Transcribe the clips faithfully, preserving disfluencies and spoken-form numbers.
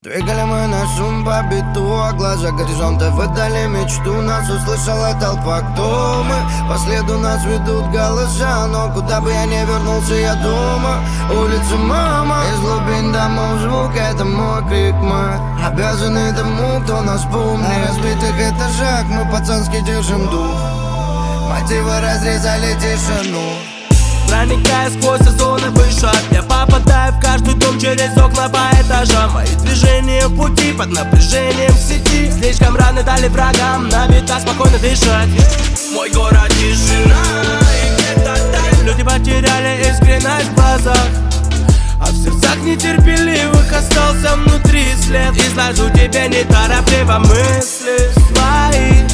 Двигали мы на шум по биту, а глаза горизонта выдали мечту. Нас услышала толпа, кто мы? По следу нас ведут голоса, но куда бы я ни вернулся, я дома. Улица, мама, из глубин домов звук, это мой крик. Мы обязаны тому, кто нас помнит. На разбитых этажах мы пацански держим дух. Мотивы разрезали тишину. Проникая сквозь озоны вышаг, я попадаю в каждый дом через окна по этажам. Мои движения в пути под напряжением в сети. Слишком рано дали врагам на битах спокойно дышать. Мой город тишина, и где-то там люди потеряли искренность в глазах, а в сердцах нетерпеливых остался внутри след. Изложу тебе неторопливо мысли свои.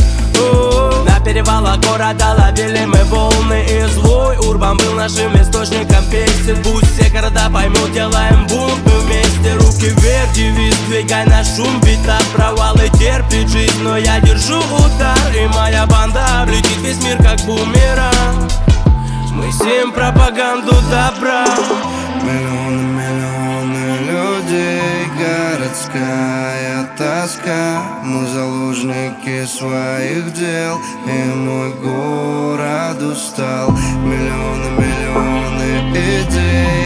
На перевалах города ловили мы волны, и злой урбан был нашим источником песен. Пусть все города поймут, делаем бунт мы вместе. Руки вверх, девиз, двигай на шум бита. Провалы терпит жизнь, но я держу удар, и моя банда облетит весь мир как бумеранг. Мы сеем пропаганду добра. Миллионы, миллионы людей, городская тоска. Мы заложники своих дел, и мой город устал. Миллионы, миллионы идей,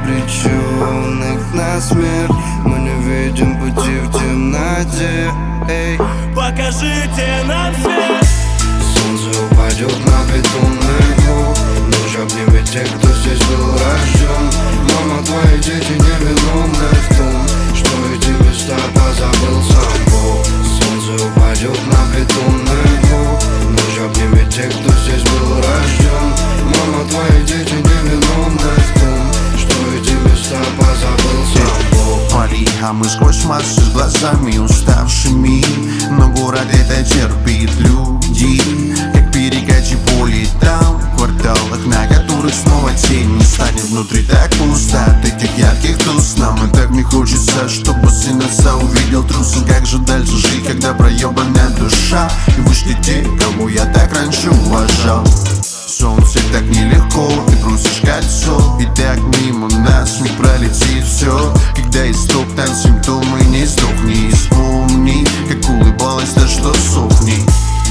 обреченных на смерть. Мы не видим пути в темноте. Эй, покажите нам свет. Солнце упадет на бетонный двор. Ночь обнимет тех, кто здесь был рожден. Мама, твои дети невиновны в том, что эти места позабыл сам Бог. Солнце упадет на бетонный двор. Ночь обнимет тех, кто здесь был рожден. Мама, твои дети невиновны в том, что эти места позабыл сам Бог. Пари, а мы сквозь массы с глазами уставшими, но город это терпит люди, как перекати по летам. В кварталах, на которых снова тень не станет внутри так пусто от этих ярких туз. Нам и так не хочется, чтобы сын отца увидел трусы. Как же дальше жить, когда проебанная душа? И вышли те, кого я так раньше уважал. Солнце так нелегко, ты бросишь кольцо, и так мимо нас не пролетит все. Когда истоптан симптомы, не сдохни, и вспомни, как улыбалась та, что сохни.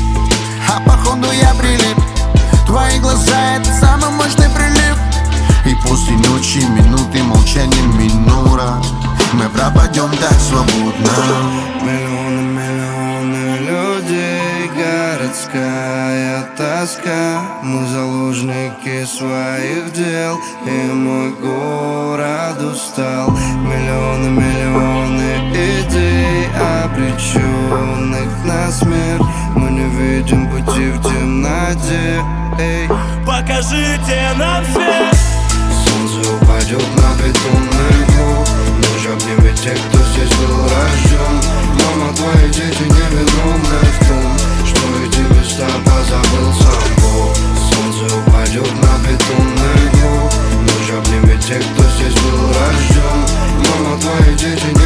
А походу я прилип, твои глаза — это самый мощный прилив. И после ночи минуты молчания минура, мы пропадем так свободно. Миллионы, миллионы людей, городская тоска. Мы заложники своих дел, и мой город устал. Миллионы, миллионы идей, обреченных на смерть. Мы не видим пути в темноте. Эй, покажите нам свет. солнце упадет на бетонный двор. Ночь обнимет тех, кто здесь был рожден. Мама, твои дети невиновны в том, что эти места позабыл сам Бог. Солнце упадет на бетонный двор. Ночь обнимет тех, кто здесь был рожден. Мама, твои дети